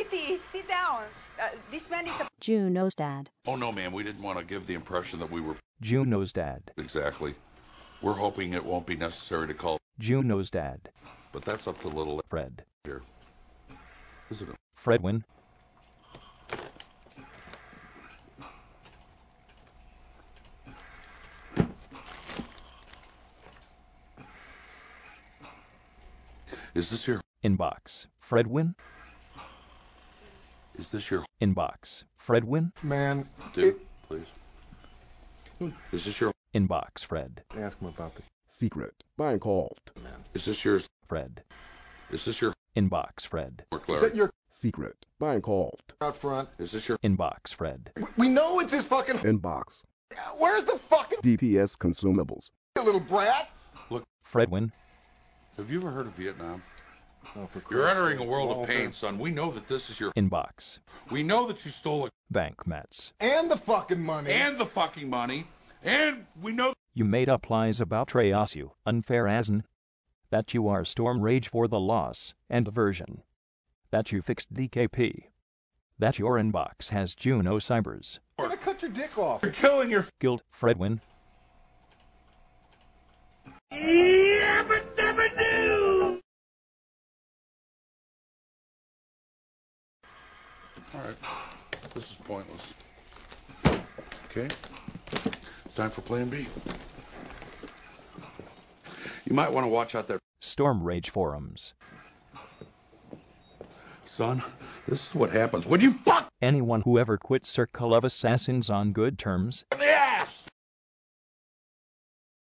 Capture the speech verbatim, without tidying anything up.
Kitty, sit down. Uh, this man is the... Juno's dad. Oh, no, ma'am. We didn't want to give the impression that we were... Juno's dad. Exactly. We're hoping it won't be necessary to call... Juno's dad. But that's up to little... Fred. Here. Isn't it? Fredwin. Is this your... Inbox. Fredwin. Is this your... Inbox. Fredwin. Man. Dude, it... please. Is this your... Inbox. Fred. Ask him about the... Secret. Being called. Man. Is this yours? Fred. Is this your... Inbox. Fred. Is that your... Secret. Being called. Out front. Is this your... Inbox. Fred. We, we know it's this fucking... Inbox. Where's the fucking... D P S consumables. You little brat? Look, Fredwin. have you ever heard of Vietnam? Oh, for You're Christ's entering a sake, world of Walter. pain, son. We know that this is your... Inbox. We know that you stole a... Bank Mets. And the fucking money. And the fucking money. And we know... You made up lies about Treyasu, unfair asin. That you are Storm Rage for the loss and aversion. That you fixed D K P. That your inbox has Juno Cybers. I'm gonna cut your dick off. You're killing your... Guild. Fredwin. All right. This is pointless. Okay. It's time for plan B. You might want to watch out there. Storm Rage Forums. Son, this is what happens when you fuck Anyone who ever quit Circle of Assassins on good terms. the